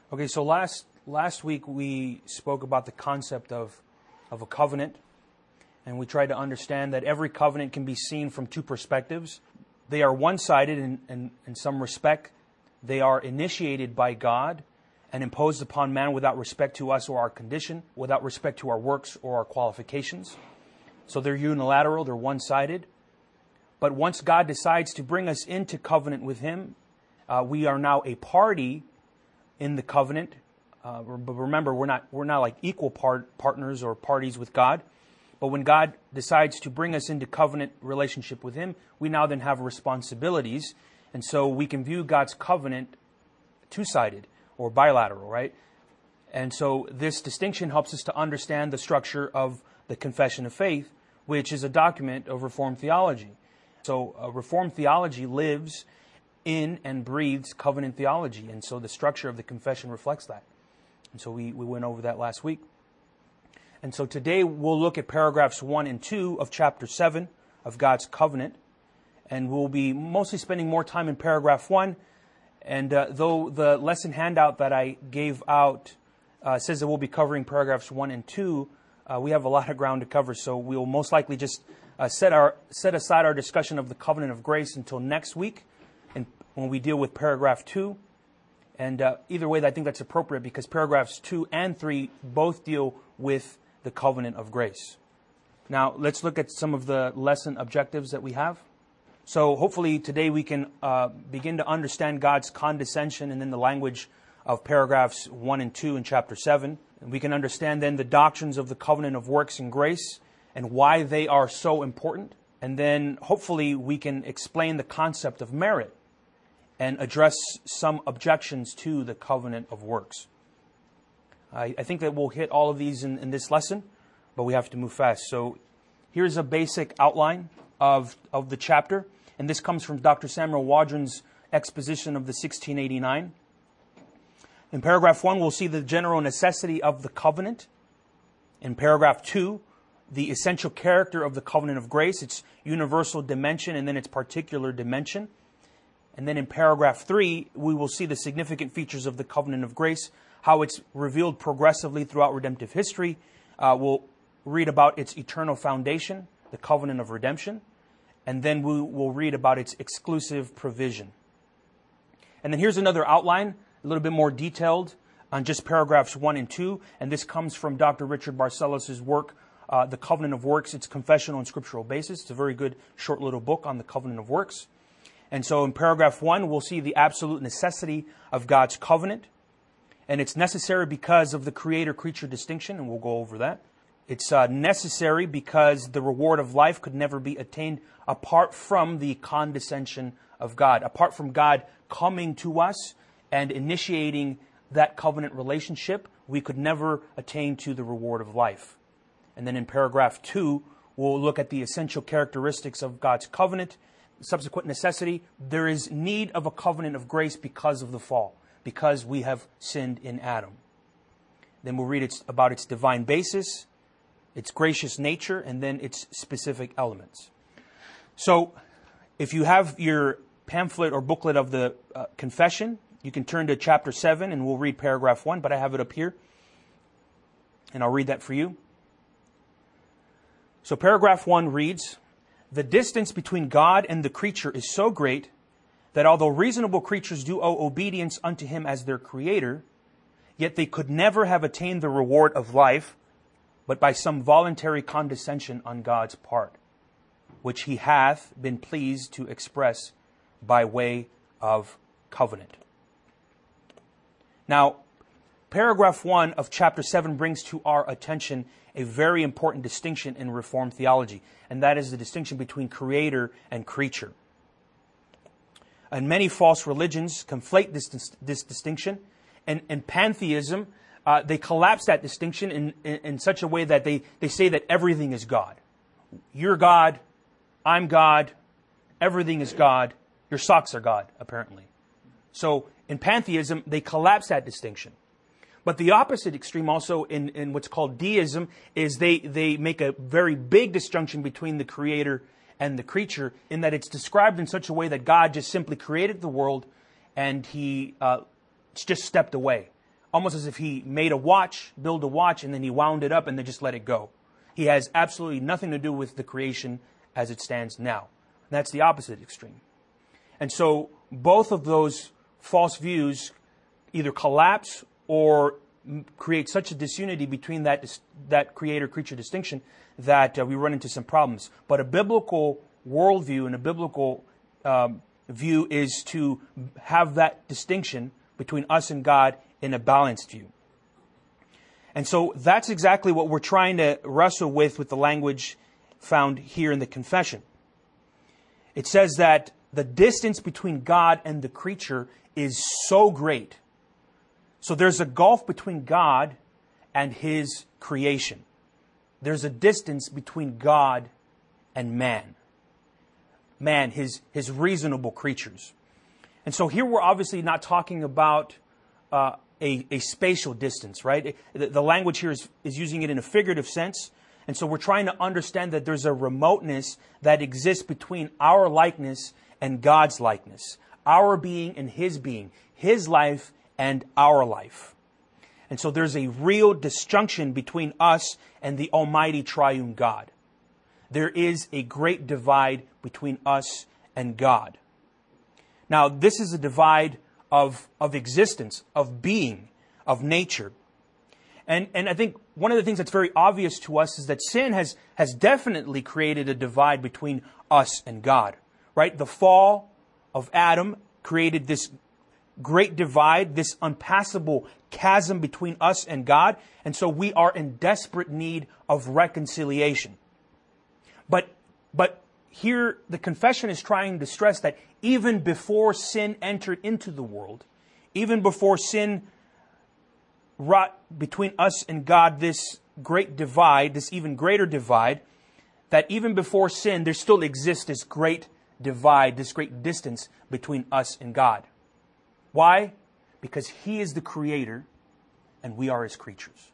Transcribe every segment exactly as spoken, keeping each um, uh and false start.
Okay, so last last week we spoke about the concept of, of a covenant, and we tried to understand that every covenant can be seen from two perspectives. They are one-sided in, in, in some respect. They are initiated by God and imposed upon man without respect to us or our condition, without respect to our works or our qualifications. So they're unilateral, they're one-sided. But once God decides to bring us into covenant with Him, uh, we are now a party in the covenant. Uh, but remember, we're not we're not like equal part, partners or parties with God. But when God decides to bring us into covenant relationship with Him, we now then have responsibilities. And so we can view God's covenant two-sided or bilateral, right? And so this distinction helps us to understand the structure of the Confession of Faith, which is a document of Reformed theology. So uh, Reformed theology lives in and breathes covenant theology. And so the structure of the confession reflects that. And so we, we went over that last week. And so today we'll look at paragraphs one and two of chapter seven of God's covenant. And we'll be mostly spending more time in paragraph one. And uh, though the lesson handout that I gave out uh, says that we'll be covering paragraphs one and two, uh, we have a lot of ground to cover. So we'll most likely just uh, set our set aside our discussion of the covenant of grace until next week, and when we deal with paragraph two. And uh, either way, I think that's appropriate because paragraphs two and three both deal with the covenant of grace. Now, let's look at some of the lesson objectives that we have. So hopefully today we can uh, begin to understand God's condescension and then the language of paragraphs one and two in chapter seven. And we can understand then the doctrines of the covenant of works and grace and why they are so important. And then hopefully we can explain the concept of merit and address some objections to the covenant of works. I, I think that we'll hit all of these in, in this lesson, but we have to move fast. So here's a basic outline of, of the chapter. And this comes from Doctor Samuel Waldron's exposition of the sixteen eighty-nine. In paragraph one, we'll see the general necessity of the covenant. In paragraph two, the essential character of the covenant of grace, its universal dimension, and then its particular dimension. And then in paragraph three, we will see the significant features of the covenant of grace, how it's revealed progressively throughout redemptive history. Uh, we'll read about its eternal foundation, the covenant of redemption. And then we will read about its exclusive provision. And then here's another outline, a little bit more detailed on just paragraphs one and two. And this comes from Doctor Richard Barcellos' work, uh, The Covenant of Works, its confessional and scriptural basis. It's a very good short little book on the covenant of works. And so in paragraph one, we'll see the absolute necessity of God's covenant. And it's necessary because of the creator-creature distinction, and we'll go over that. It's uh, necessary because the reward of life could never be attained apart from the condescension of God, apart from God coming to us and initiating that covenant relationship, we could never attain to the reward of life. And then in paragraph two, we'll look at the essential characteristics of God's covenant. Subsequent necessity, there is need of a covenant of grace because of the fall, because we have sinned in Adam. Then we'll read its, about its divine basis, its gracious nature, and then its specific elements. So, if you have your pamphlet or booklet of the uh, confession, you can turn to chapter seven and we'll read paragraph one, but I have it up here. And I'll read that for you. So paragraph one reads, "The distance between God and the creature is so great that although reasonable creatures do owe obedience unto Him as their Creator, yet they could never have attained the reward of life but by some voluntary condescension on God's part, which He hath been pleased to express by way of covenant." Now, paragraph one of chapter seven brings to our attention a very important distinction in Reformed theology, and that is the distinction between creator and creature. And many false religions conflate this, this distinction, and, and pantheism, uh, they collapse that distinction in, in, in such a way that they, they say that everything is God. You're God, I'm God, everything is God, your socks are God, apparently. So in pantheism, they collapse that distinction. But the opposite extreme also in, in what's called deism is they, they make a very big disjunction between the creator and the creature, in that it's described in such a way that God just simply created the world and He uh, just stepped away. almost as if he made a watch, built a watch, and then he wound it up and then just let it go. He has absolutely nothing to do with the creation as it stands now. That's the opposite extreme. And so both of those false views either collapse or create such a disunity between that that creator-creature distinction that uh, we run into some problems. But a biblical worldview and a biblical um, view is to have that distinction between us and God in a balanced view. And so that's exactly what we're trying to wrestle with with the language found here in the confession. It says that the distance between God and the creature is so great. So there's a gulf between God and His creation. There's a distance between God and man. Man, his, his reasonable creatures. And so here we're obviously not talking about uh, a, a spatial distance, right? The, the language here is, is using it in a figurative sense. And so we're trying to understand that there's a remoteness that exists between our likeness and God's likeness. Our being and His being. His life and our life. And so there's a real disjunction between us and the Almighty Triune God. There is a great divide between us and God. Now, this is a divide of, of existence, of being, of nature. And, and I think one of the things that's very obvious to us is that sin has, has definitely created a divide between us and God. Right? The fall of Adam created this great divide, this unpassable chasm between us and God. And so we are in desperate need of reconciliation. But, but here the confession is trying to stress that even before sin entered into the world, even before sin wrought between us and God this great divide, this even greater divide, that even before sin there still exists this great divide, this great distance between us and God. Why? Because He is the Creator and we are His creatures.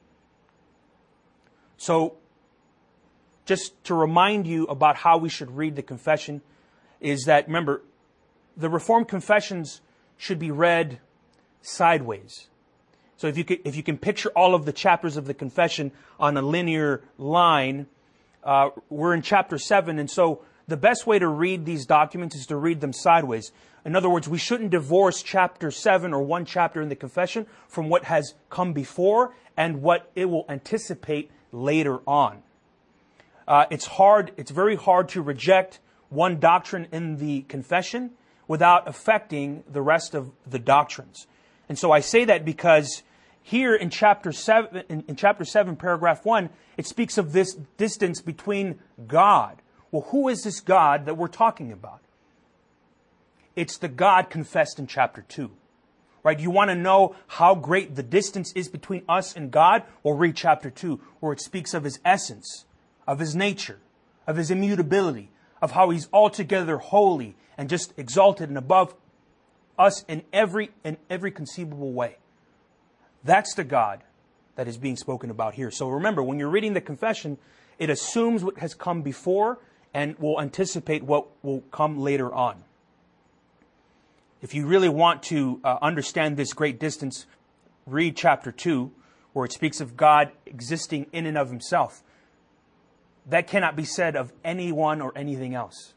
So, just to remind you about how we should read the confession is that, remember, the Reformed confessions should be read sideways. So if you can, if you can picture all of the chapters of the confession on a linear line, uh, we're in chapter seven, and so the best way to read these documents is to read them sideways. In other words, we shouldn't divorce chapter seven or one chapter in the confession from what has come before and what it will anticipate later on. Uh, it's hard, it's very hard to reject one doctrine in the confession without affecting the rest of the doctrines. And so I say that because here in chapter seven, in, in chapter seven, paragraph one, it speaks of this distance between God. Well, who is this God that we're talking about? It's the God confessed in chapter two. Right? You want to know how great the distance is between us and God? Well, read chapter two, where it speaks of His essence, of His nature, of His immutability, of how He's altogether holy and just exalted and above us in every in every conceivable way. That's the God that is being spoken about here. So remember, when you're reading the confession, it assumes what has come before and will anticipate what will come later on. If you really want to uh, understand this great distance, read chapter two, where it speaks of God existing in and of Himself. That cannot be said of anyone or anything else.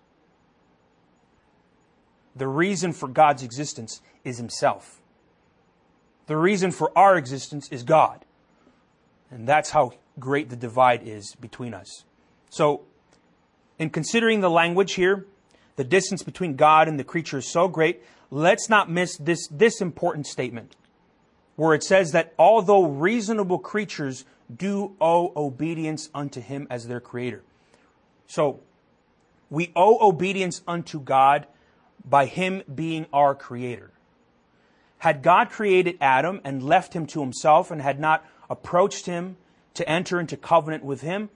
The reason for God's existence is Himself. The reason for our existence is God. And that's how great the divide is between us. So, in considering the language here, the distance between God and the creature is so great, let's not miss this, this important statement, where it says that although reasonable creatures do owe obedience unto Him as their Creator. So, we owe obedience unto God by Him being our Creator. Had God created Adam and left him to himself and had not approached him to enter into covenant with him,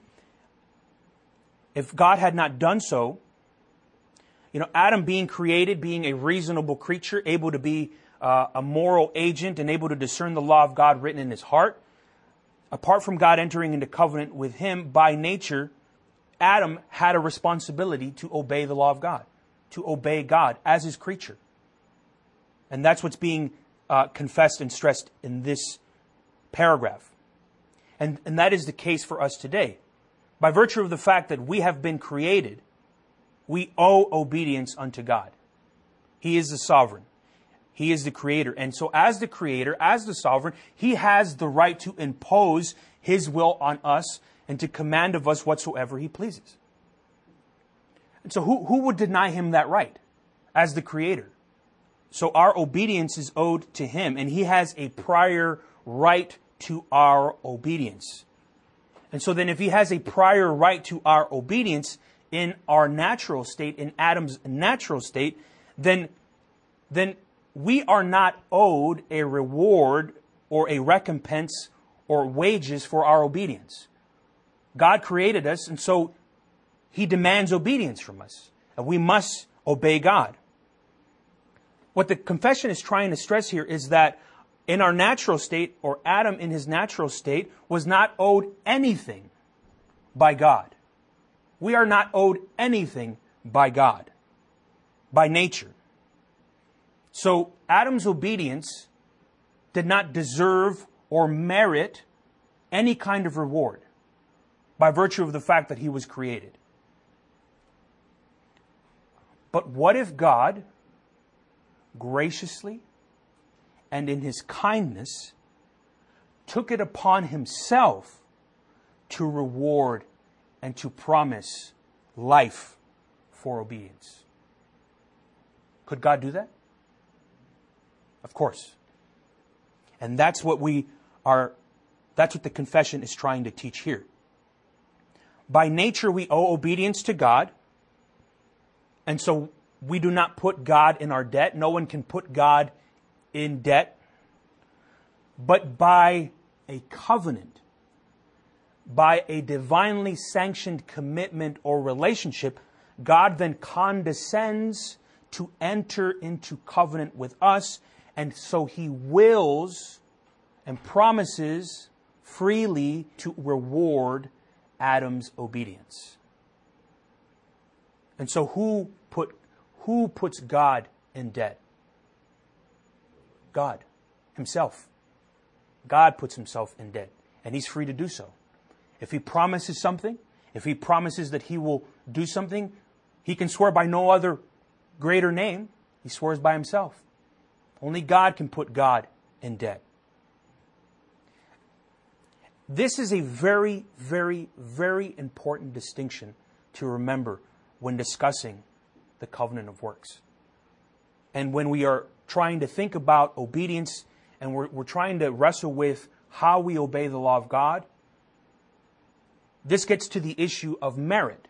if God had not done so, you know, Adam being created, being a reasonable creature, able to be uh, a moral agent and able to discern the law of God written in his heart, apart from God entering into covenant with him, by nature, Adam had a responsibility to obey the law of God, to obey God as His creature. And that's what's being uh, confessed and stressed in this paragraph. And, and that is the case for us today. By virtue of the fact that we have been created, we owe obedience unto God. He is the sovereign. He is the creator. And so as the creator, as the sovereign, He has the right to impose His will on us and to command of us whatsoever He pleases. And so who, who would deny Him that right as the creator? So our obedience is owed to Him, and He has a prior right to our obedience. And so then if He has a prior right to our obedience in our natural state, in Adam's natural state, then, then we are not owed a reward or a recompense or wages for our obedience. God created us, and so He demands obedience from us. And we must obey God. What the confession is trying to stress here is that in our natural state, or Adam in his natural state, was not owed anything by God. We are not owed anything by God, by nature. So Adam's obedience did not deserve or merit any kind of reward by virtue of the fact that he was created. But what if God graciously and in His kindness took it upon Himself to reward and to promise life for obedience? Could God do that? Of course. And that's what we are, that's what the confession is trying to teach here. By nature, we owe obedience to God. And so we do not put God in our debt. No one can put God in debt. But by a covenant, by a divinely sanctioned commitment or relationship, God then condescends to enter into covenant with us. And so He wills and promises freely to reward Adam's obedience. And so who put who puts God in debt? God Himself. God puts Himself in debt, and He's free to do so. If He promises something, if He promises that He will do something, He can swear by no other greater name. He swears by Himself. Only God can put God in debt. This is a very, very, very important distinction to remember when discussing the covenant of works. And when we are trying to think about obedience and we're, we're trying to wrestle with how we obey the law of God, this gets to the issue of merit.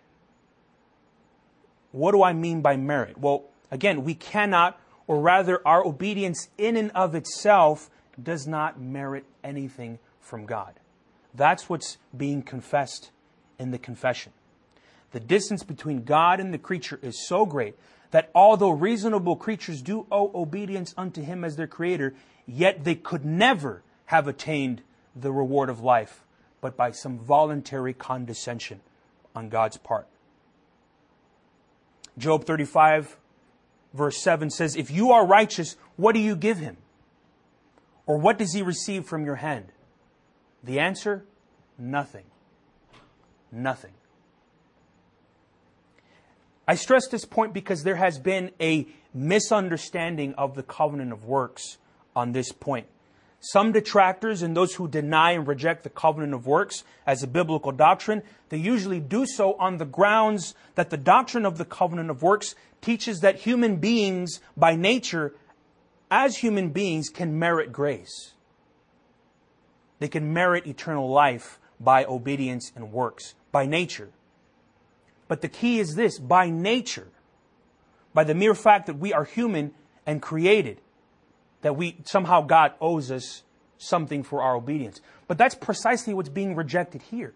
What do I mean by merit? Well, again, we cannot, or rather our obedience in and of itself does not merit anything from God. That's what's being confessed in the confession. The distance between God and the creature is so great that although reasonable creatures do owe obedience unto Him as their creator, yet they could never have attained the reward of life, but by some voluntary condescension on God's part. Job thirty-five, verse seven says, "If you are righteous, what do you give Him? Or what does He receive from your hand?" The answer, nothing. Nothing. I stress this point because there has been a misunderstanding of the covenant of works on this point. Some detractors and those who deny and reject the covenant of works as a biblical doctrine, they usually do so on the grounds that the doctrine of the covenant of works teaches that human beings, by nature, as human beings, can merit grace. They can merit eternal life by obedience and works, by nature. But the key is this: by nature, by the mere fact that we are human and created, that we somehow God owes us something for our obedience. But that's precisely what's being rejected here.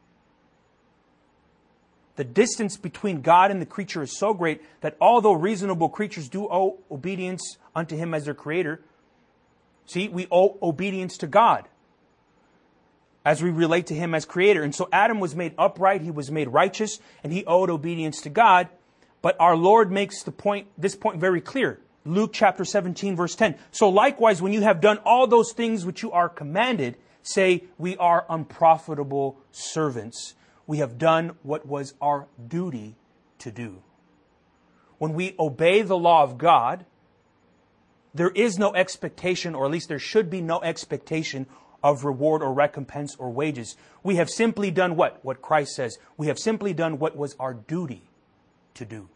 The distance between God and the creature is so great that although reasonable creatures do owe obedience unto Him as their creator, see, we owe obedience to God as we relate to Him as creator. And so Adam was made upright, he was made righteous, and he owed obedience to God. But our Lord makes the point, this point very clear. Luke chapter seventeen, verse ten. So likewise, when you have done all those things which you are commanded, say, we are unprofitable servants. We have done what was our duty to do. When we obey the law of God, there is no expectation, or at least there should be no expectation of reward or recompense or wages. We have simply done what? What Christ says. We have simply done what was our duty to do.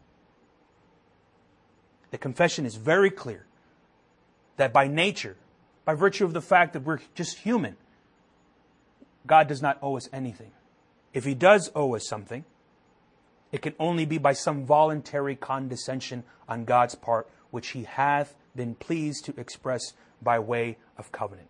The confession is very clear that by nature, by virtue of the fact that we're just human, God does not owe us anything. If He does owe us something, it can only be by some voluntary condescension on God's part, which He hath been pleased to express by way of covenant.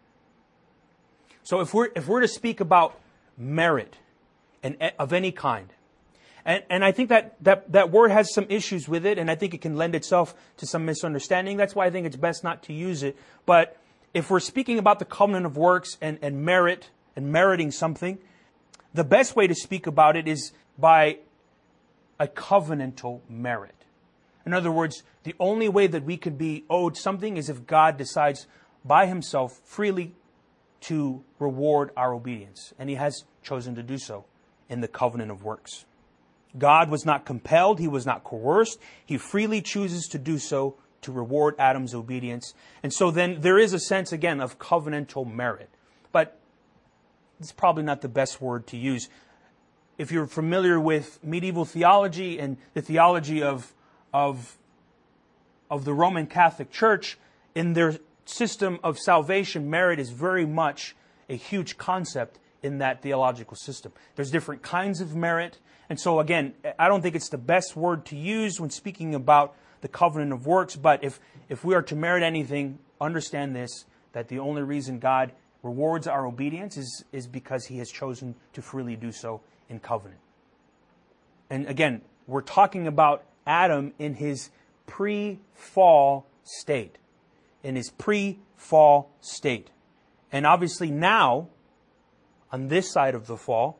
So if we're if we're to speak about merit and of any kind, and and I think that, that that word has some issues with it, and I think it can lend itself to some misunderstanding. That's why I think it's best not to use it. But if we're speaking about the covenant of works and, and merit and meriting something, the best way to speak about it is by a covenantal merit. In other words, the only way that we could be owed something is if God decides by Himself freely to reward our obedience. And He has chosen to do so in the covenant of works. God was not compelled. He was not coerced. He freely chooses to do so to reward Adam's obedience. And so then there is a sense, again, of covenantal merit. But it's probably not the best word to use. If you're familiar with medieval theology and the theology of, of, of the Roman Catholic Church, in their system of salvation, merit is very much a huge concept in that theological system. There's different kinds of merit. And so again, I don't think it's the best word to use when speaking about the covenant of works. But if, if we are to merit anything, understand this, that the only reason God rewards our obedience is, is because He has chosen to freely do so in covenant. And again, we're talking about Adam in his pre-fall state. In his pre-fall state. And obviously now, on this side of the fall,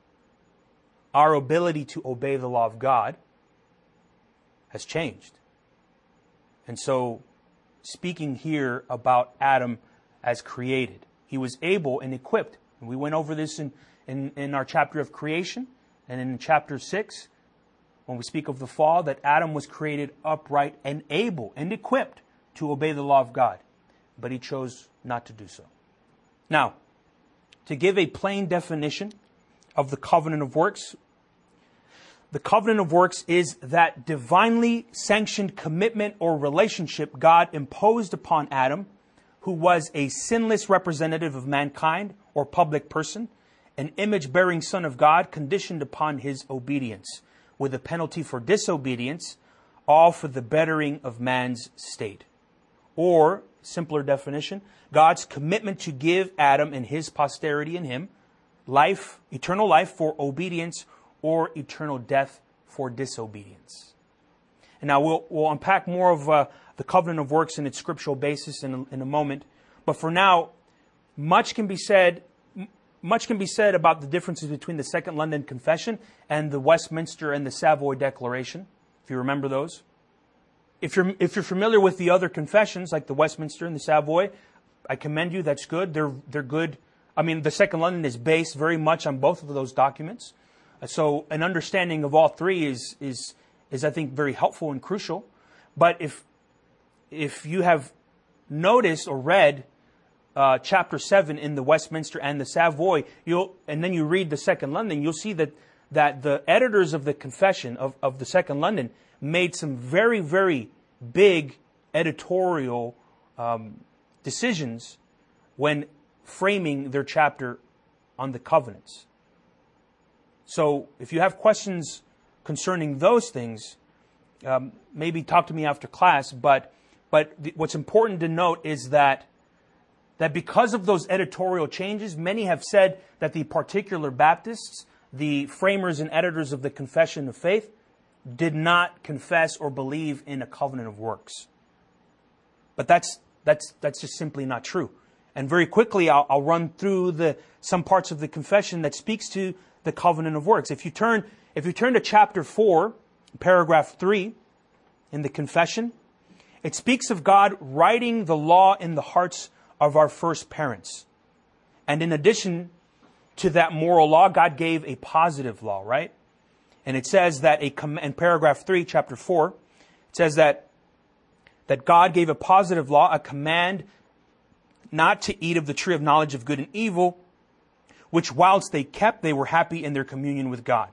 our ability to obey the law of God has changed. And so, speaking here about Adam as created, he was able and equipped. And we went over this in, in, in our chapter of creation, and in chapter six, when we speak of the fall, that Adam was created upright and able and equipped to obey the law of God. But he chose not to do so. Now, to give a plain definition of the covenant of works, the covenant of works is that divinely sanctioned commitment or relationship God imposed upon Adam, who was a sinless representative of mankind or public person, an image-bearing son of God conditioned upon his obedience, with a penalty for disobedience, all for the bettering of man's state. Or, simpler definition, God's commitment to give Adam and his posterity in him life, eternal life for obedience, or eternal death for disobedience. And now we'll, we'll unpack more of uh, the covenant of works and its scriptural basis in a, in a moment. But for now, much can be said. Much can be said about the differences between the Second London Confession and the Westminster and the Savoy Declaration, if you remember those. If you're if you're familiar with the other confessions, like the Westminster and the Savoy, I commend you. That's good. They're they're good. I mean, the Second London is based very much on both of those documents. So an understanding of all three is is is I think very helpful and crucial. But if if you have noticed or read uh, chapter seven in the Westminster and the Savoy, you'll and then you read the Second London, you'll see that that the editors of the confession of, of the Second London made some very, very big editorial um, decisions when framing their chapter on the covenants. So if you have questions concerning those things, um, maybe talk to me after class. But but th- what's important to note is that that because of those editorial changes, many have said that the particular Baptists, the framers and editors of the Confession of Faith, did not confess or believe in a covenant of works. But that's that's that's just simply not true. And very quickly, I'll, I'll run through the some parts of the confession that speaks to the covenant of works. If you turn if you turn to chapter four, paragraph three, in the confession, it speaks of God writing the law in the hearts of our first parents. And in addition to that moral law, God gave a positive law, right? And it says that a com- in paragraph three, chapter four, it says that that God gave a positive law, a command not to eat of the tree of knowledge of good and evil, which whilst they kept, they were happy in their communion with God.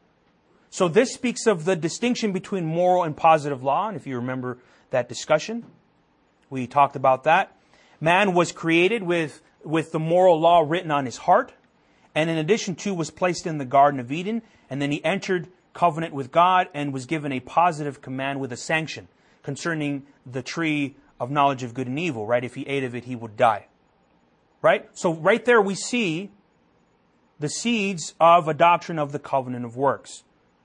So this speaks of the distinction between moral and positive law. And if you remember that discussion, we talked about that. Man was created with, with the moral law written on his heart. And in addition to, was placed in the Garden of Eden. And then he entered covenant with God and was given a positive command with a sanction concerning the tree of knowledge of good and evil, right? If he ate of it, he would die. Right? So right there we see the seeds of a doctrine of the covenant of works.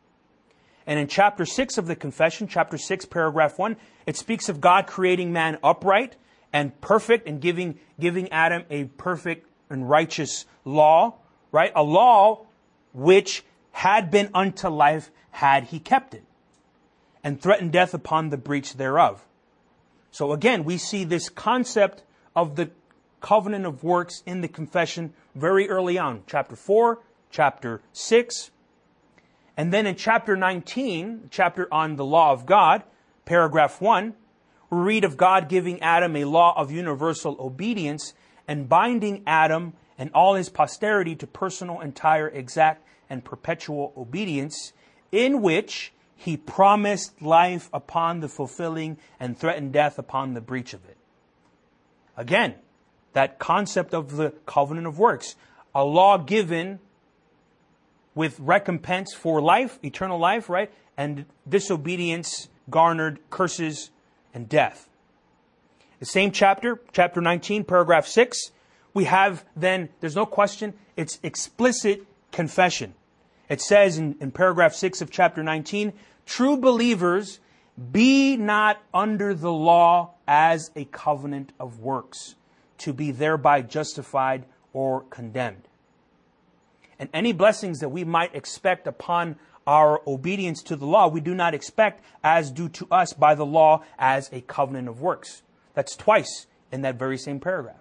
And in chapter six of the confession, chapter six, paragraph one, it speaks of God creating man upright and perfect and giving, giving Adam a perfect and righteous law, right? A law which had been unto life had he kept it, and threatened death upon the breach thereof. So again, we see this concept of the covenant of works in the confession very early on. Chapter four, chapter six. And then in chapter nineteen, chapter on the law of God, paragraph one, we read of God giving Adam a law of universal obedience and binding Adam and all his posterity to personal, entire, exact, and perpetual obedience, in which he promised life upon the fulfilling and threatened death upon the breach of it. Again, that concept of the covenant of works, a law given with recompense for life, eternal life, right? And disobedience garnered curses and death. The same chapter, chapter nineteen, paragraph six, we have then, there's no question, it's explicit confession. It says in, in paragraph six of chapter nineteen, true believers, be not under the law as a covenant of works, to be thereby justified or condemned. And any blessings that we might expect upon our obedience to the law, we do not expect as due to us by the law as a covenant of works. That's twice in that very same paragraph.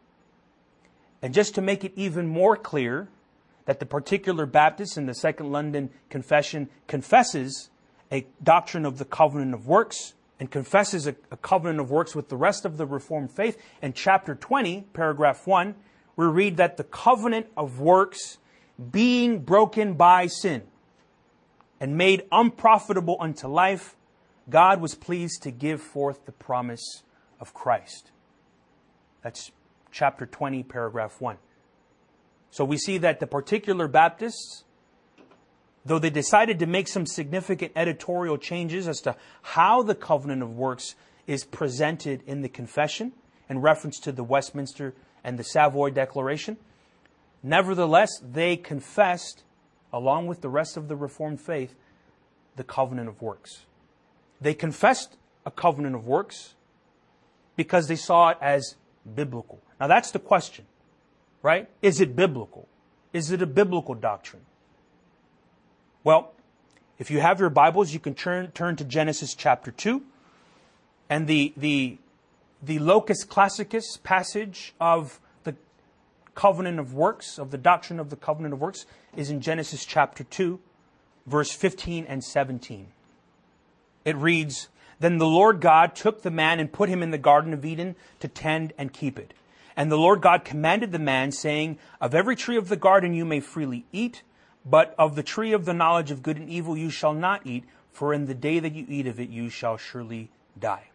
And just to make it even more clear that the particular Baptist in the Second London Confession confesses a doctrine of the covenant of works and confesses a, a covenant of works with the rest of the Reformed faith, in chapter twenty, paragraph one, we read that the covenant of works being broken by sin and made unprofitable unto life, God was pleased to give forth the promise of Christ. That's chapter twenty, paragraph one. So we see that the particular Baptists, though they decided to make some significant editorial changes as to how the covenant of works is presented in the confession in reference to the Westminster and the Savoy Declaration, nevertheless, they confessed, along with the rest of the Reformed faith, the covenant of works. They confessed a covenant of works because they saw it as biblical. Now that's the question, right? Is it biblical? Is it a biblical doctrine? Well, if you have your Bibles, you can turn, turn to Genesis chapter two. And the, the, the locus classicus passage of the covenant of works, of the doctrine of the covenant of works, is in Genesis chapter two, verse fifteen and seventeen. It reads, Then the Lord God took the man and put him in the Garden of Eden to tend and keep it. And the Lord God commanded the man, saying, Of every tree of the garden you may freely eat, but of the tree of the knowledge of good and evil you shall not eat, for in the day that you eat of it you shall surely die.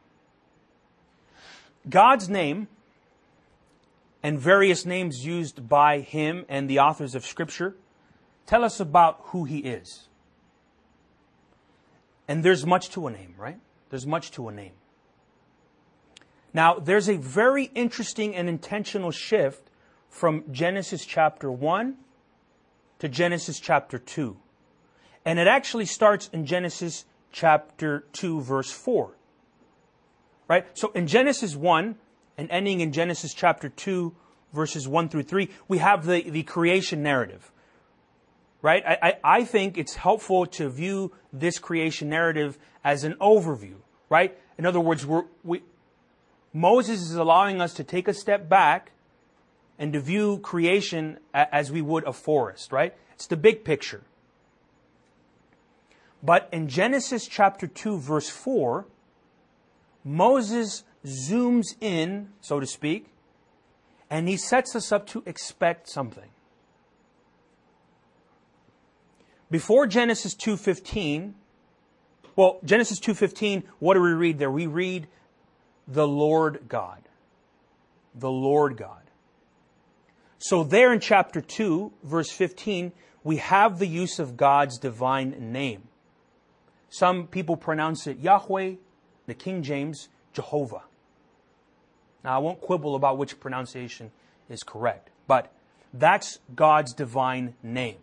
God's name, and various names used by him and the authors of Scripture, tell us about who he is. And there's much to a name, right? There's much to a name. Now, there's a very interesting and intentional shift from Genesis chapter one to Genesis chapter two. And it actually starts in Genesis chapter two, verse four. Right? So in Genesis one, and ending in Genesis chapter two, verses one through three, we have the, the creation narrative. Right? I, I, I think it's helpful to view this creation narrative as an overview. Right? In other words, we're, we, Moses is allowing us to take a step back and to view creation as we would a forest, right? It's the big picture. But in Genesis chapter two, verse four, Moses zooms in, so to speak, and he sets us up to expect something. Before Genesis two fifteen, well, Genesis two fifteen, what do we read there? We read the Lord God. The Lord God. So there in chapter two, verse fifteen, we have the use of God's divine name. Some people pronounce it Yahweh, the King James, Jehovah. Now, I won't quibble about which pronunciation is correct, but that's God's divine name.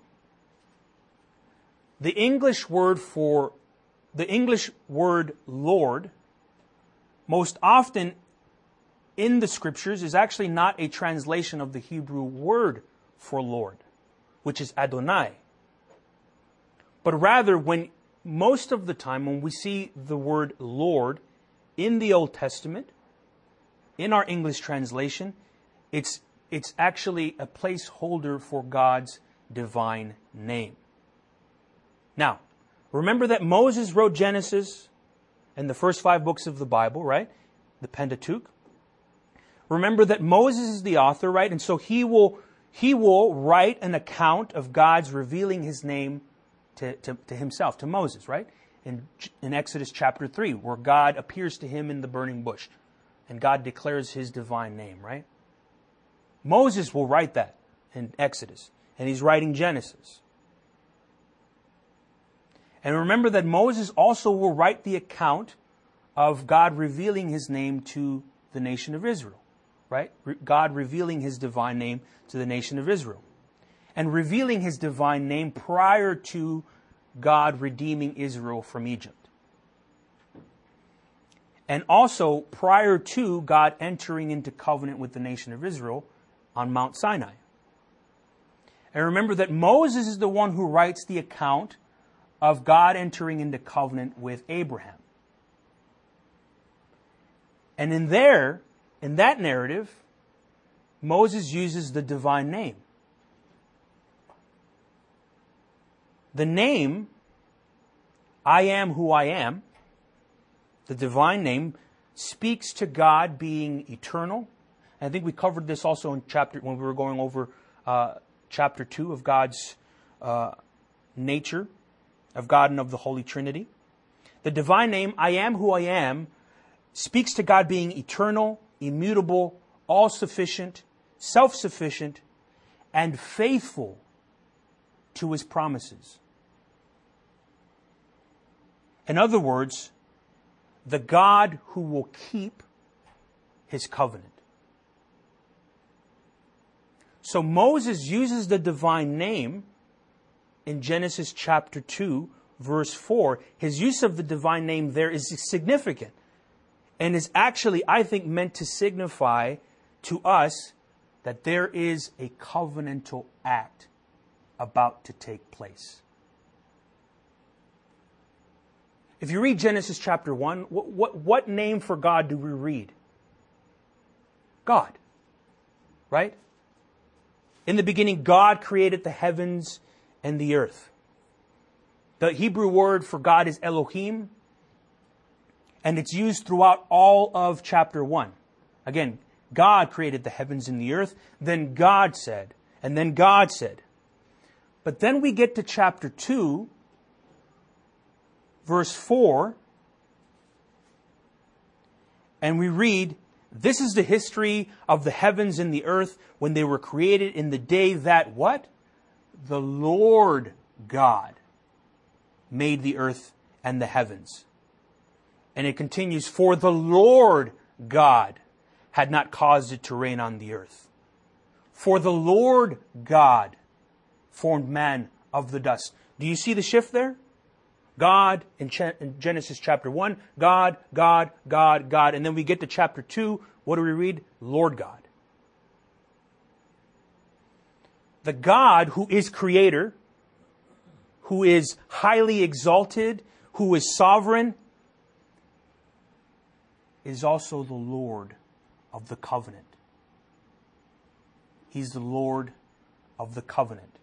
The English word for, the English word Lord, most often in the Scriptures is actually not a translation of the Hebrew word for Lord, which is Adonai. But rather, when most of the time when we see the word Lord in the Old Testament, in our English translation, it's, it's actually a placeholder for God's divine name. Now, remember that Moses wrote Genesis and the first five books of the Bible, right? The Pentateuch. Remember that Moses is the author, right? And so he will, he will write an account of God's revealing His name to, to, to himself, to Moses, right? In, in Exodus chapter three, where God appears to him in the burning bush. And God declares His divine name, right? Moses will write that in Exodus. And he's writing Genesis. And remember that Moses also will write the account of God revealing His name to the nation of Israel. Right? God revealing His divine name to the nation of Israel. And revealing His divine name prior to God redeeming Israel from Egypt. And also prior to God entering into covenant with the nation of Israel on Mount Sinai. And remember that Moses is the one who writes the account of God entering into covenant with Abraham. And in there, in that narrative, Moses uses the divine name. The name, I am who I am, the divine name, speaks to God being eternal. I think we covered this also in chapter, when we were going over uh, chapter two of God's uh, nature, of God and of the Holy Trinity. The divine name, I am who I am, speaks to God being eternal, immutable, all-sufficient, self-sufficient, and faithful to His promises. In other words, the God who will keep His covenant. So Moses uses the divine name in Genesis chapter two, verse four. His use of the divine name there is significant and is actually, I think, meant to signify to us that there is a covenantal act about to take place. If you read Genesis chapter one, what, what, what name for God do we read? God. Right? In the beginning, God created the heavens and the earth. The Hebrew word for God is Elohim, and it's used throughout all of chapter one. Again, God created the heavens and the earth, then God said, and then God said. But then we get to chapter two, verse four, and we read, this is the history of the heavens and the earth when they were created in the day that what? The Lord God made the earth and the heavens. And it continues, for the Lord God had not caused it to rain on the earth. For the Lord God formed man of the dust. Do you see the shift there? God in Genesis chapter one, God, God, God, God. And then we get to chapter two. What do we read? Lord God. The God who is creator, who is highly exalted, who is sovereign, is also the Lord of the covenant. He's the Lord of the covenant.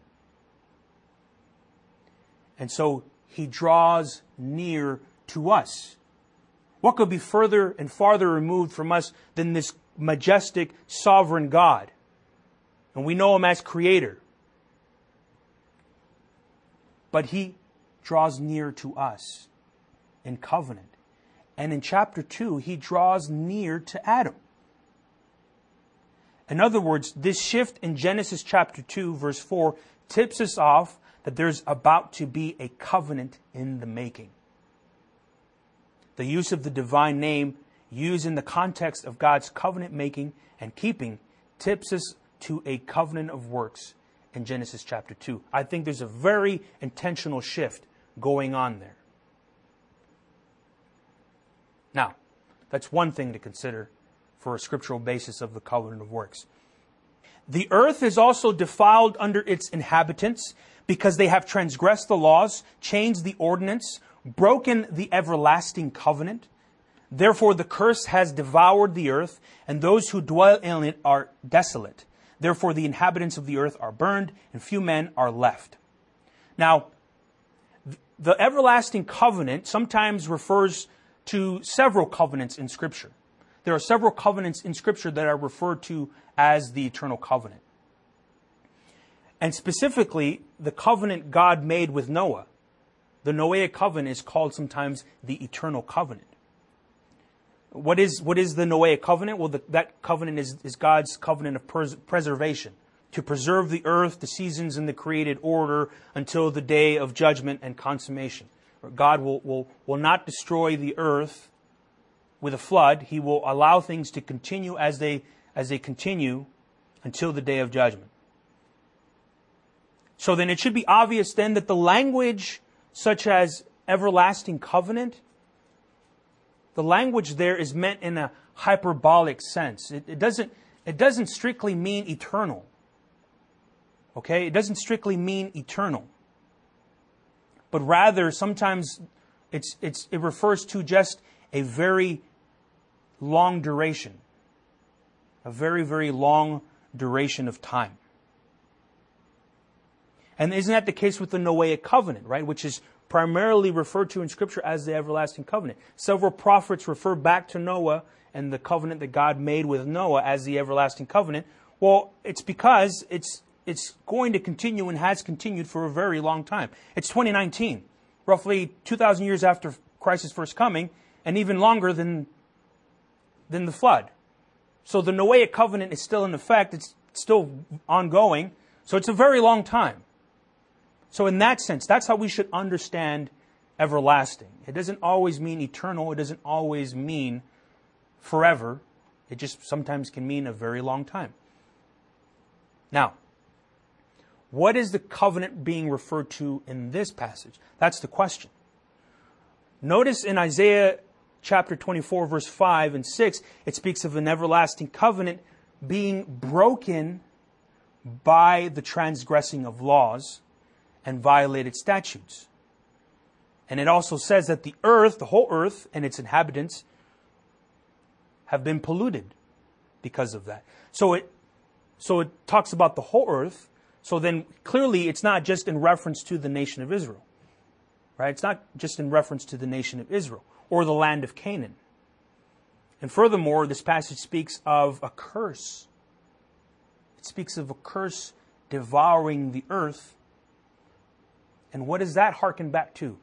And so He draws near to us. What could be further and farther removed from us than this majestic, sovereign God? And we know Him as Creator. But He draws near to us in covenant. And in chapter two, He draws near to Adam. In other words, this shift in Genesis chapter two, verse four, tips us off that there's about to be a covenant in the making. The use of the divine name used in the context of God's covenant making and keeping tips us to a covenant of works in Genesis chapter two. I think there's a very intentional shift going on there. Now, that's one thing to consider for a scriptural basis of the covenant of works. The earth is also defiled under its inhabitants because they have transgressed the laws, changed the ordinance, broken the everlasting covenant. Therefore the curse has devoured the earth, and those who dwell in it are desolate. Therefore the inhabitants of the earth are burned, and few men are left. Now, the everlasting covenant sometimes refers to several covenants in Scripture. There are several covenants in Scripture that are referred to as the eternal covenant. And specifically, the covenant God made with Noah. The Noahic covenant is called sometimes the eternal covenant. What is what is the Noahic covenant? Well, the, that covenant is, is God's covenant of pres- preservation. To preserve the earth, the seasons, and the created order until the day of judgment and consummation. God will, will, will not destroy the earth with a flood. He will allow things to continue as they as they continue until the day of judgment. So then it should be obvious then that the language such as everlasting covenant, the language there is meant in a hyperbolic sense. It, it doesn't it doesn't strictly mean eternal. Okay? It doesn't strictly mean eternal. But rather sometimes it's it's it refers to just a very long duration. A very, very long duration of time. And isn't that the case with the Noahic covenant, right? Which is primarily referred to in Scripture as the everlasting covenant. Several prophets refer back to Noah and the covenant that God made with Noah as the everlasting covenant. Well, it's because it's it's going to continue and has continued for a very long time. It's twenty nineteen, roughly two thousand years after Christ's first coming, and even longer than, than the flood. So the Noahic covenant is still in effect. It's still ongoing. So it's a very long time. So in that sense, that's how we should understand everlasting. It doesn't always mean eternal. It doesn't always mean forever. It just sometimes can mean a very long time. Now, what is the covenant being referred to in this passage? That's the question. Notice in Isaiah chapter twenty-four, verse five and six, it speaks of an everlasting covenant being broken by the transgressing of laws and violated statutes. And it also says that the earth, the whole earth and its inhabitants have been polluted because of that. So it, so it talks about the whole earth. So then clearly it's not just in reference to the nation of Israel. Right? It's not just in reference to the nation of Israel or the land of Canaan. And furthermore, this passage speaks of a curse. It speaks of a curse devouring the earth. And what does that hearken back to?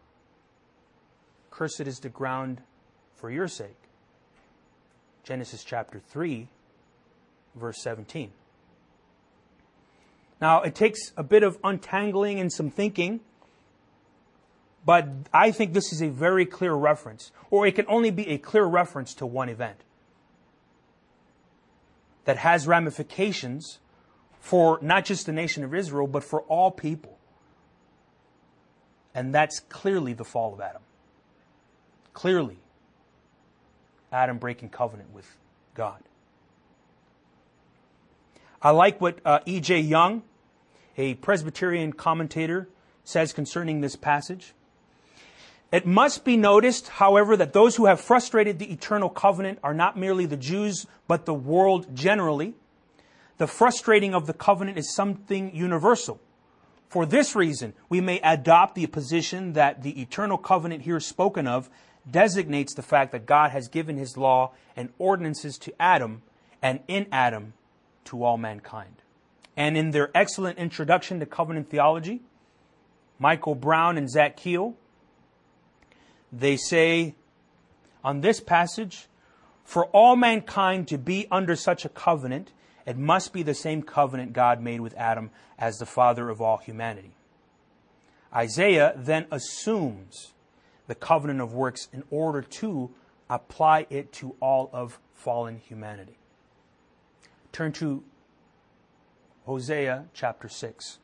Cursed is the ground for your sake. Genesis chapter three, verse seventeen. Now, it takes a bit of untangling and some thinking, but I think this is a very clear reference, or it can only be a clear reference to one event that has ramifications for not just the nation of Israel, but for all people. And that's clearly the fall of Adam. Clearly, Adam breaking covenant with God. I like what uh, E J Young, a Presbyterian commentator, says concerning this passage. It must be noticed, however, that those who have frustrated the eternal covenant are not merely the Jews, but the world generally. The frustrating of the covenant is something universal. For this reason, we may adopt the position that the eternal covenant here spoken of designates the fact that God has given His law and ordinances to Adam, and in Adam to all mankind. And in their excellent introduction to covenant theology, Michael Brown and Zach Keel, they say on this passage, for all mankind to be under such a covenant, it must be the same covenant God made with Adam as the father of all humanity. Isaiah then assumes the covenant of works in order to apply it to all of fallen humanity. Turn to Hosea chapter six.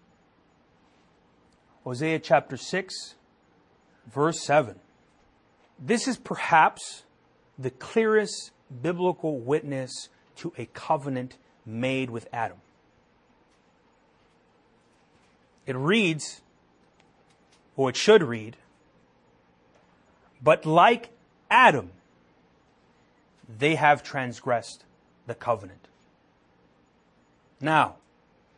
Hosea chapter six, verse seven. This is perhaps the clearest biblical witness to a covenant made with Adam. It reads, or it should read, but like Adam, they have transgressed the covenant. Now,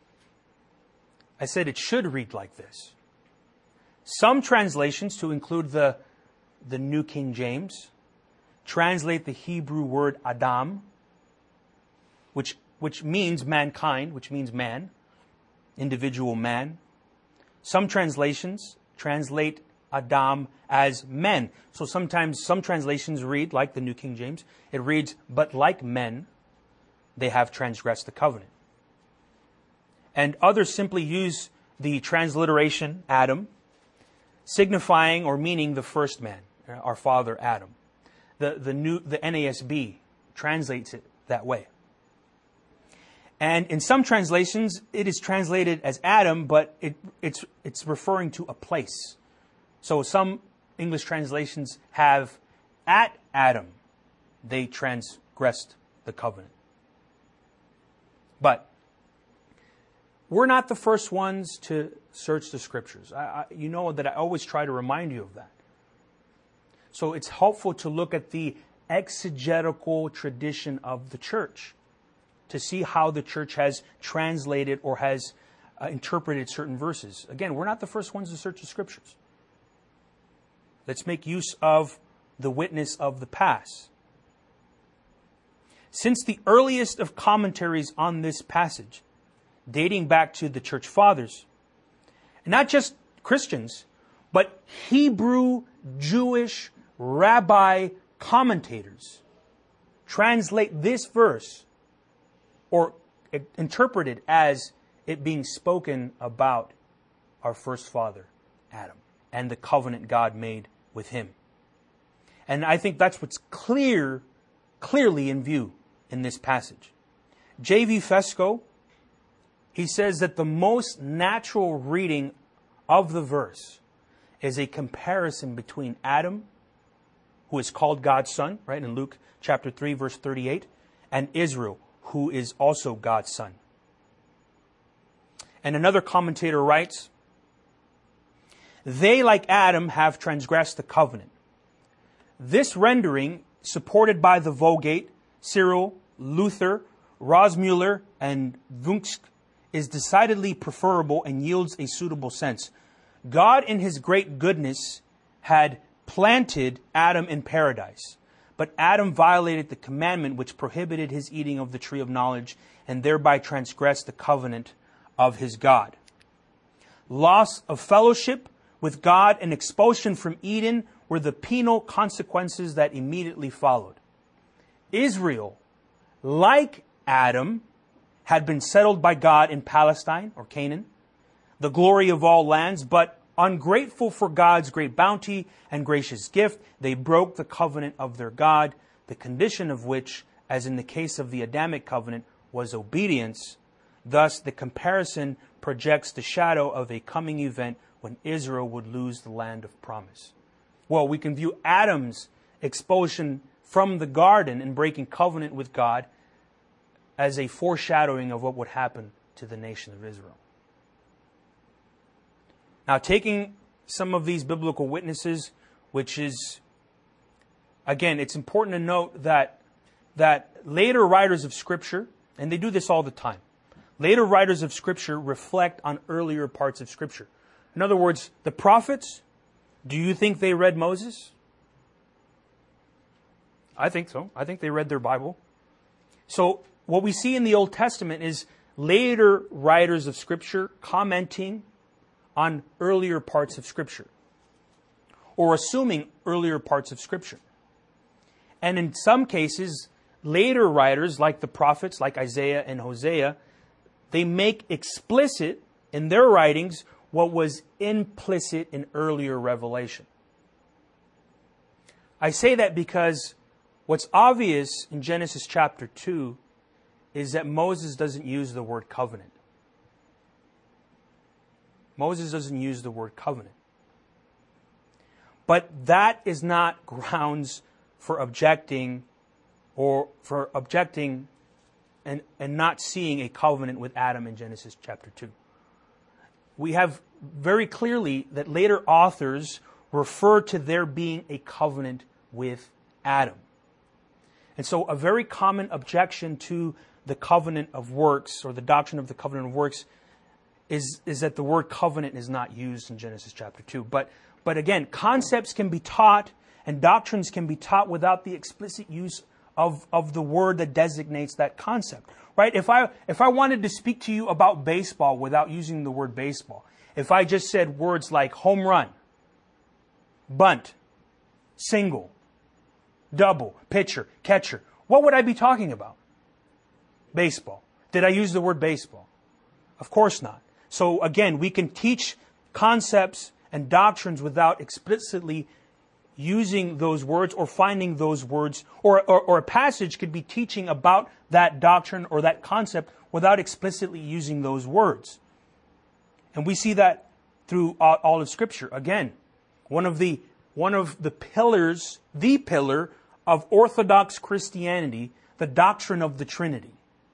I said it should read like this. Some translations, to include the, the New King James, translate the Hebrew word Adam, which, which means mankind, which means man, individual man. Some translations translate Adam as men. So sometimes some translations read, like the New King James, it reads, but like men, they have transgressed the covenant. And others simply use the transliteration Adam, signifying or meaning the first man, our father Adam. The, the, new, the N A S B translates it that way. And in some translations, it is translated as Adam, but it, it's, it's referring to a place. So some English translations have, at Adam, they transgressed the covenant. But we're not the first ones to search the Scriptures. I, I, you know that I always try to remind you of that. So it's helpful to look at the exegetical tradition of the church to see how the church has translated or has uh, interpreted certain verses. Again, we're not the first ones to search the Scriptures. Let's make use of the witness of the past. Since the earliest of commentaries on this passage, dating back to the church fathers, and not just Christians, but Hebrew, Jewish, rabbi commentators translate this verse or interpret it as it being spoken about our first father, Adam, and the covenant God made with him. And I think that's what's clear, clearly in view in this passage. J V Fesko, he says that the most natural reading of the verse is a comparison between Adam, who is called God's son, right, in Luke chapter three, verse thirty-eight, and Israel, who is also God's son. And another commentator writes, they, like Adam, have transgressed the covenant. This rendering, supported by the Vulgate, Cyril, Luther, Rosmuller, and Wunsch, is decidedly preferable and yields a suitable sense. God, in His great goodness, had planted Adam in paradise. But Adam violated the commandment which prohibited his eating of the tree of knowledge and thereby transgressed the covenant of his God. Loss of fellowship with God and expulsion from Eden were the penal consequences that immediately followed. Israel, like Adam, had been settled by God in Palestine or Canaan, the glory of all lands, but ungrateful for God's great bounty and gracious gift, they broke the covenant of their God, the condition of which, as in the case of the Adamic covenant, was obedience. Thus, the comparison projects the shadow of a coming event when Israel would lose the land of promise. Well, we can view Adam's expulsion from the garden and breaking covenant with God as a foreshadowing of what would happen to the nation of Israel. Now, taking some of these biblical witnesses which is, again, it's important to note that that later writers of Scripture, and they do this all the time, later writers of Scripture reflect on earlier parts of Scripture. In other words, the prophets, do you think they read Moses? I think so. I think they read their Bible. So what we see in the Old Testament is later writers of Scripture commenting on earlier parts of Scripture, or assuming earlier parts of Scripture. And in some cases, later writers, like the prophets, like Isaiah and Hosea, they make explicit in their writings what was implicit in earlier revelation. I say that because what's obvious in Genesis chapter two is that Moses doesn't use the word covenant. Moses doesn't use the word covenant. But that is not grounds for objecting or for objecting and, and not seeing a covenant with Adam in Genesis chapter two. We have very clearly that later authors refer to there being a covenant with Adam. And so a very common objection to the covenant of works, or the doctrine of the covenant of works, is, is that the word covenant is not used in Genesis chapter two. But, but again, concepts can be taught and doctrines can be taught without the explicit use of, of the word that designates that concept. Right? If I if I wanted to speak to you about baseball without using the word baseball, if I just said words like home run, bunt, single, double, pitcher, catcher, what would I be talking about? Baseball. Did I use the word baseball? Of course not. So again, we can teach concepts and doctrines without explicitly using those words or finding those words, or, or, or a passage could be teaching about that doctrine or that concept without explicitly using those words. And we see that through all of Scripture. Again, one of the one of the pillars, the pillar of Orthodox Christianity, the doctrine of the Trinity.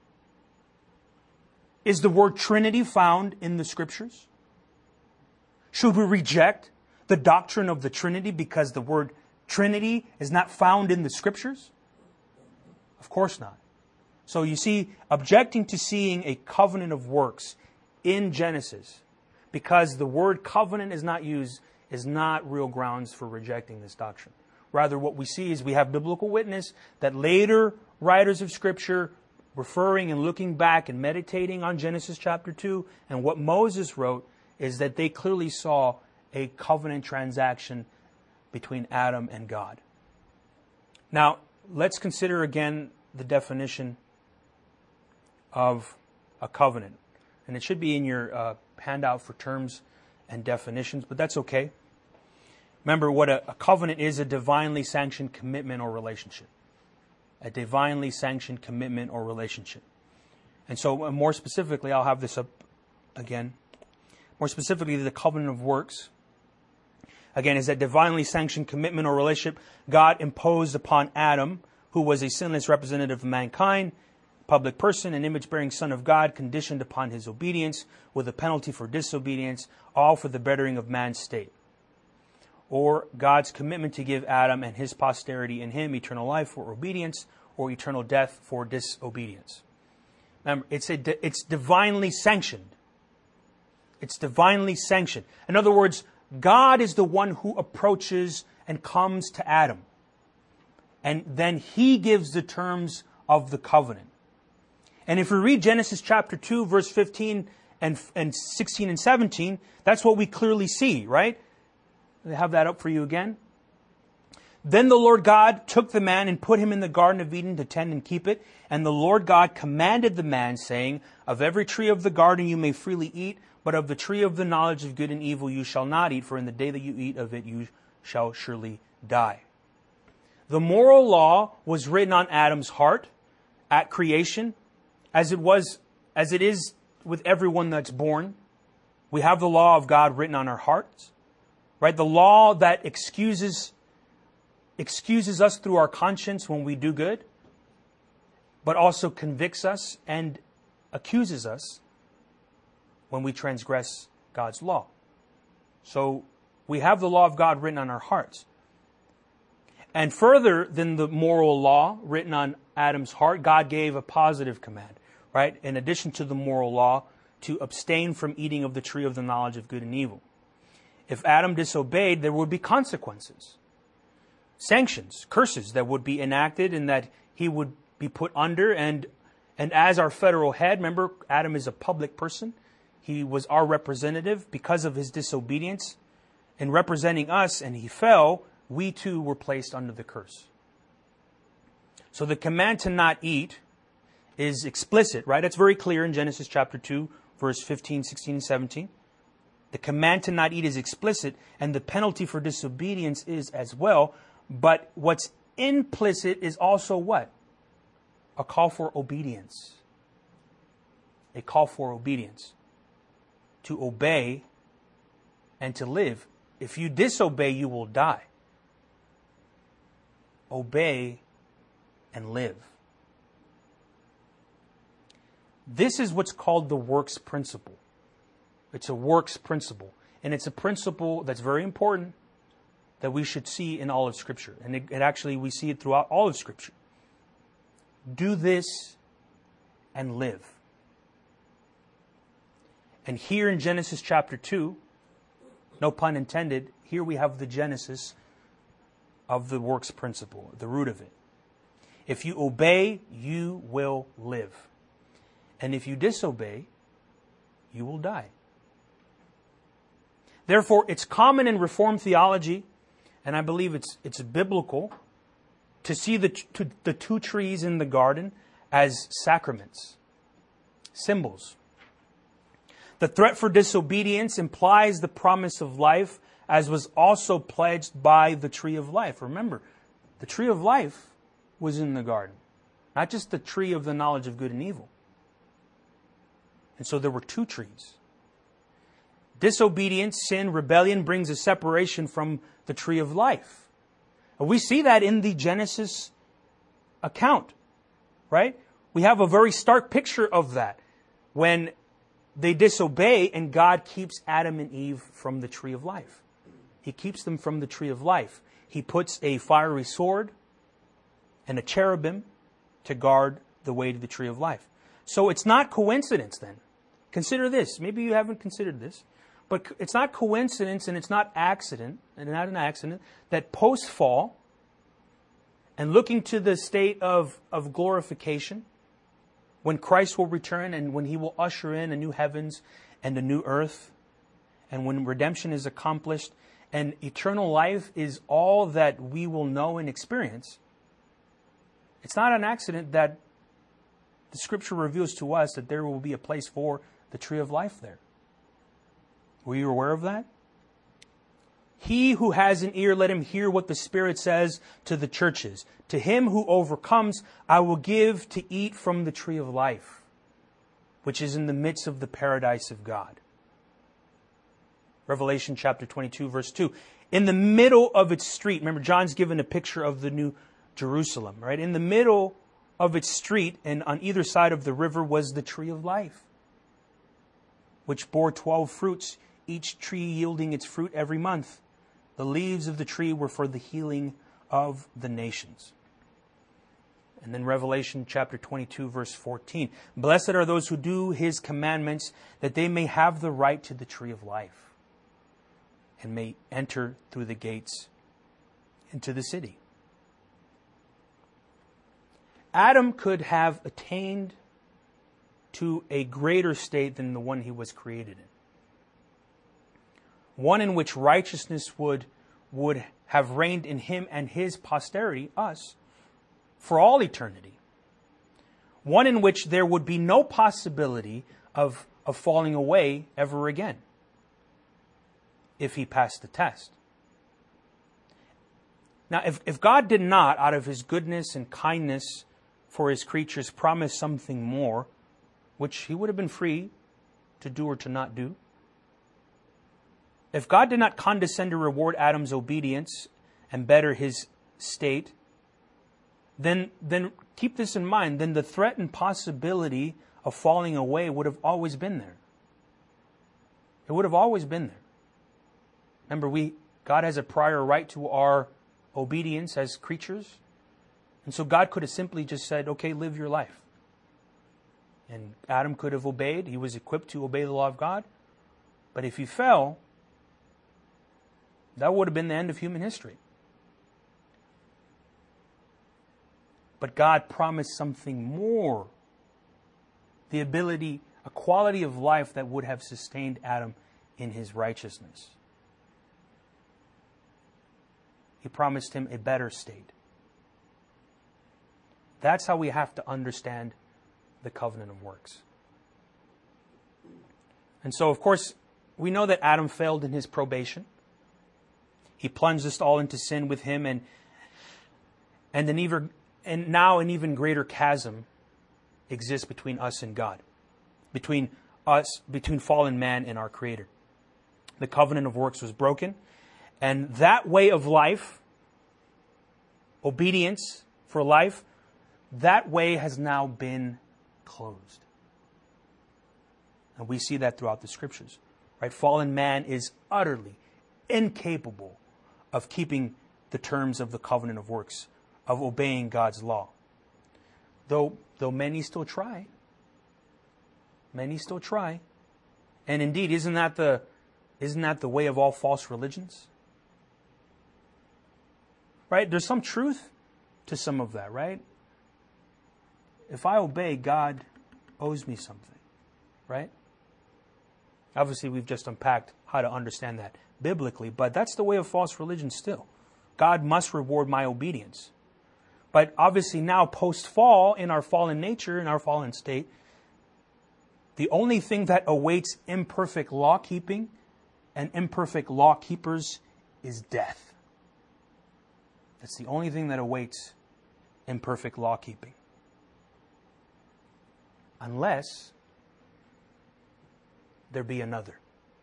Is the word Trinity found in the Scriptures? Should we reject the doctrine of the Trinity because the word Trinity is not found in the Scriptures? Of course not. So you see, objecting to seeing a covenant of works in Genesis because the word covenant is not used is not real grounds for rejecting this doctrine. Rather, what we see is we have biblical witness that later writers of Scripture, referring and looking back and meditating on Genesis chapter two and what Moses wrote, is that they clearly saw a covenant transaction between Adam and God. Now, let's consider again the definition of a covenant. And it should be in your uh, handout for terms and definitions, but that's okay. Remember, what a, a covenant is: a divinely sanctioned commitment or relationship. A divinely sanctioned commitment or relationship. And so, uh, more specifically, I'll have this up again. More specifically, the covenant of works, again, is that divinely sanctioned commitment or relationship God imposed upon Adam, who was a sinless representative of mankind, public person, an image-bearing son of God, conditioned upon his obedience, with a penalty for disobedience, all for the bettering of man's state. Or God's commitment to give Adam and his posterity in him eternal life for obedience, or eternal death for disobedience. Remember, it's a, it's divinely sanctioned. It's divinely sanctioned. In other words, God is the one who approaches and comes to Adam. And then he gives the terms of the covenant. And if we read Genesis chapter two, verse fifteen and, and sixteen and seventeen, that's what we clearly see, right? I have that up for you again. Then the Lord God took the man and put him in the Garden of Eden to tend and keep it. And the Lord God commanded the man, saying, of every tree of the garden you may freely eat, but of the tree of the knowledge of good and evil you shall not eat, for in the day that you eat of it you shall surely die. The moral law was written on Adam's heart at creation, as it was, as it is with everyone that's born. We have the law of God written on our hearts, right? The law that excuses excuses us through our conscience when we do good, but also convicts us and accuses us when we transgress God's law. So we have the law of God written on our hearts. And further than the moral law written on Adam's heart, God gave a positive command, right? In addition to the moral law, to abstain from eating of the tree of the knowledge of good and evil. If Adam disobeyed, there would be consequences, sanctions, curses that would be enacted and that he would be put under. And, and as our federal head, remember, Adam is a public person. He was our representative because of his disobedience. In representing us, and he fell, we too were placed under the curse. So the command to not eat is explicit, right? It's very clear in Genesis chapter two, verse fifteen, sixteen, and seventeen. The command to not eat is explicit, and the penalty for disobedience is as well. But what's implicit is also what? A call for obedience. A call for obedience. To obey and to live. If you disobey, you will die. Obey and live. This is what's called the works principle. It's a works principle. And it's a principle that's very important that we should see in all of Scripture. And it, it actually, we see it throughout all of Scripture. Do this and live. And here in Genesis chapter two, no pun intended, here we have the genesis of the works principle, the root of it. If you obey, you will live. And if you disobey, you will die. Therefore, it's common in Reformed theology, and I believe it's it's biblical, to see the, to, the two trees in the garden as sacraments, symbols. The threat for disobedience implies the promise of life, as was also pledged by the tree of life. Remember, the tree of life was in the garden, not just the tree of the knowledge of good and evil. And so there were two trees. Disobedience, sin, rebellion brings a separation from the tree of life. And we see that in the Genesis account, right? We have a very stark picture of that when they disobey and God keeps Adam and Eve from the tree of life. He keeps them from the tree of life. He puts a fiery sword and a cherubim to guard the way to the tree of life. So it's not coincidence then. Consider this. Maybe you haven't considered this. But it's not coincidence and it's not accident, and not an accident, that post-fall and looking to the state of, of glorification, when Christ will return and when He will usher in a new heavens and a new earth, and when redemption is accomplished and eternal life is all that we will know and experience, it's not an accident that the Scripture reveals to us that there will be a place for the tree of life there. Were you aware of that? He who has an ear, let him hear what the Spirit says to the churches. To him who overcomes, I will give to eat from the tree of life, which is in the midst of the paradise of God. Revelation chapter twenty-two, verse two. In the middle of its street, remember John's given a picture of the new Jerusalem, right? In the middle of its street and on either side of the river was the tree of life, which bore twelve fruits, each tree yielding its fruit every month. The leaves of the tree were for the healing of the nations. And then Revelation chapter twenty-two, verse fourteen. Blessed are those who do His commandments, that they may have the right to the tree of life, and may enter through the gates into the city. Adam could have attained to a greater state than the one he was created in. One in which righteousness would, would have reigned in him and his posterity, us, for all eternity. One in which there would be no possibility of, of falling away ever again if he passed the test. Now, if, if God did not, out of His goodness and kindness for His creatures, promise something more, which He would have been free to do or to not do, if God did not condescend to reward Adam's obedience and better his state, then, then keep this in mind, then the threat and possibility of falling away would have always been there. It would have always been there. Remember, we God has a prior right to our obedience as creatures. And so God could have simply just said, okay, live your life. And Adam could have obeyed. He was equipped to obey the law of God. But if he fell, that would have been the end of human history. But God promised something more. The ability, a quality of life that would have sustained Adam in his righteousness. He promised him a better state. That's how we have to understand the covenant of works. And so, of course, we know that Adam failed in his probation. He plunged us all into sin with him, and and an even and now an even greater chasm exists between us and God, between us, between fallen man and our Creator. The covenant of works was broken, and that way of life, obedience for life, that way has now been closed. And we see that throughout the Scriptures. Right? Fallen man is utterly incapable of keeping the terms of the covenant of works, of obeying God's law. Though though many still try. Many still try. And indeed, isn't that the isn't that the way of all false religions? Right? There's some truth to some of that, right? If I obey, God owes me something. Right? Obviously, we've just unpacked how to understand that biblically, but that's the way of false religion still. God must reward my obedience. But obviously now, post-fall, in our fallen nature, in our fallen state, the only thing that awaits imperfect law-keeping and imperfect law-keepers is death. That's the only thing that awaits imperfect law-keeping. Unless there be another.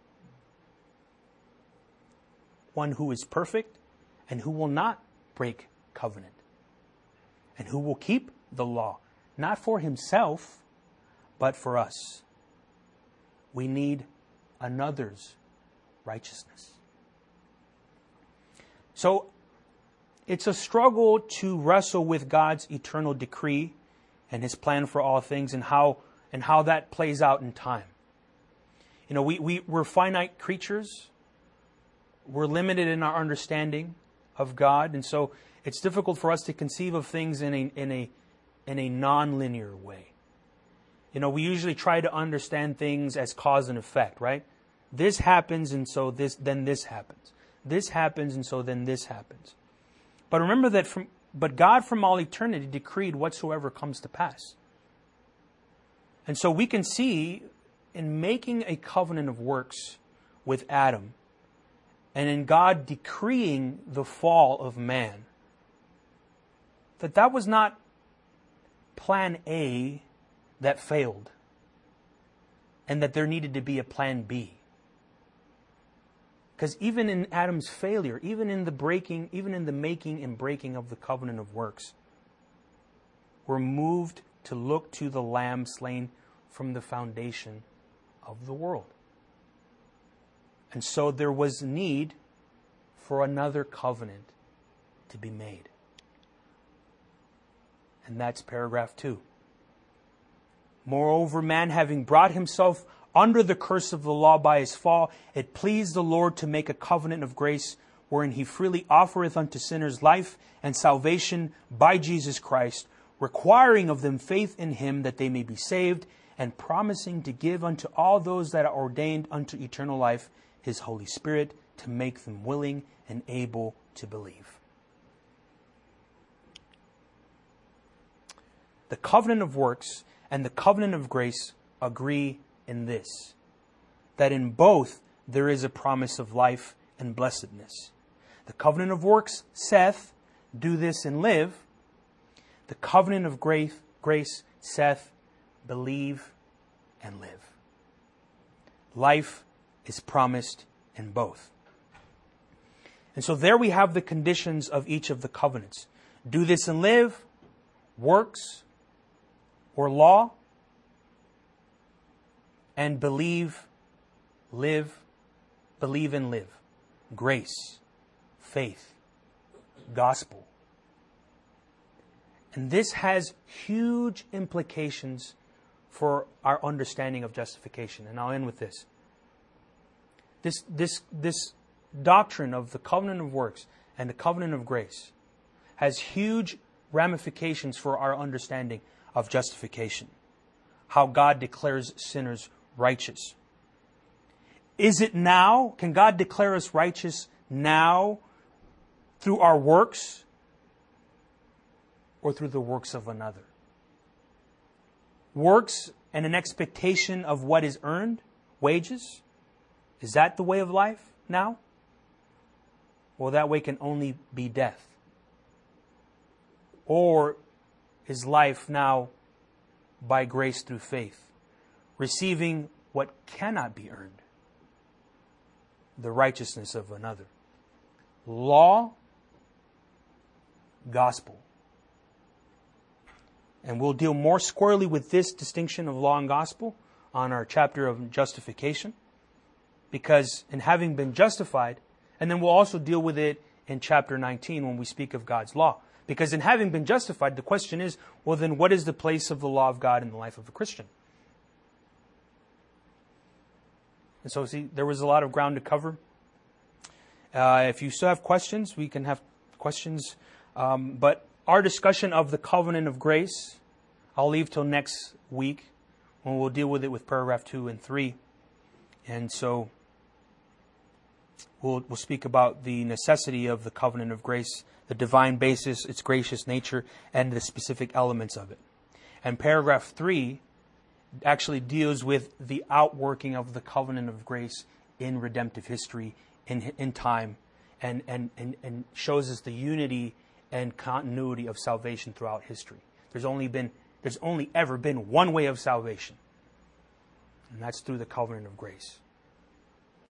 One who is perfect and who will not break covenant. And who will keep the law. Not for himself, but for us. We need another's righteousness. So, it's a struggle to wrestle with God's eternal decree and His plan for all things, and how and how that plays out in time. You know, we, we, we're finite creatures. We're limited in our understanding of God, and so it's difficult for us to conceive of things in a in a in a non-linear way. You know, we usually try to understand things as cause and effect, right? This happens, and so this then this happens. This happens, and so then this happens. But remember that from but God from all eternity decreed whatsoever comes to pass. And so we can see in making a covenant of works with Adam, and in God decreeing the fall of man, that that was not plan A that failed, and that there needed to be a plan B. Because even in Adam's failure, even in the breaking, even in the making and breaking of the covenant of works, we're moved to look to the Lamb slain from the foundation of the world. And so there was need for another covenant to be made. And that's paragraph two. Moreover, man having brought himself under the curse of the law by his fall, it pleased the Lord to make a covenant of grace, wherein He freely offereth unto sinners life and salvation by Jesus Christ, requiring of them faith in Him that they may be saved, and promising to give unto all those that are ordained unto eternal life His Holy Spirit, to make them willing and able to believe. The covenant of works and the covenant of grace agree in this, that in both there is a promise of life and blessedness. The covenant of works saith, do this and live. The covenant of grace, grace saith, believe and live. Life is promised in both. And so there we have the conditions of each of the covenants. Do this and live, works, or law, and believe, live, believe and live. Grace, faith, gospel. And this has huge implications for our understanding of justification. And I'll end with this. This, this, this doctrine of the covenant of works and the covenant of grace has huge ramifications for our understanding of justification. How God declares sinners righteous. Is it now? Can God declare us righteous now through our works or through the works of another? Works and an expectation of what is earned, wages, is that the way of life now? Well, that way can only be death. Or is life now by grace through faith, receiving what cannot be earned, the righteousness of another? Law, gospel. And we'll deal more squarely with this distinction of law and gospel on our chapter of justification. Because in having been justified, and then we'll also deal with it in chapter nineteen when we speak of God's law. Because in having been justified, the question is, well then what is the place of the law of God in the life of a Christian? And so see, there was a lot of ground to cover. Uh, if you still have questions, we can have questions. Um, but our discussion of the covenant of grace, I'll leave till next week when we'll deal with it with paragraph two and three. And so we'll, we'll speak about the necessity of the covenant of grace, the divine basis, its gracious nature, and the specific elements of it. And paragraph three actually deals with the outworking of the covenant of grace in redemptive history, in in time, and, and, and, and shows us the unity and continuity of salvation throughout history. There's only been there's only ever been one way of salvation, and that's through the covenant of grace.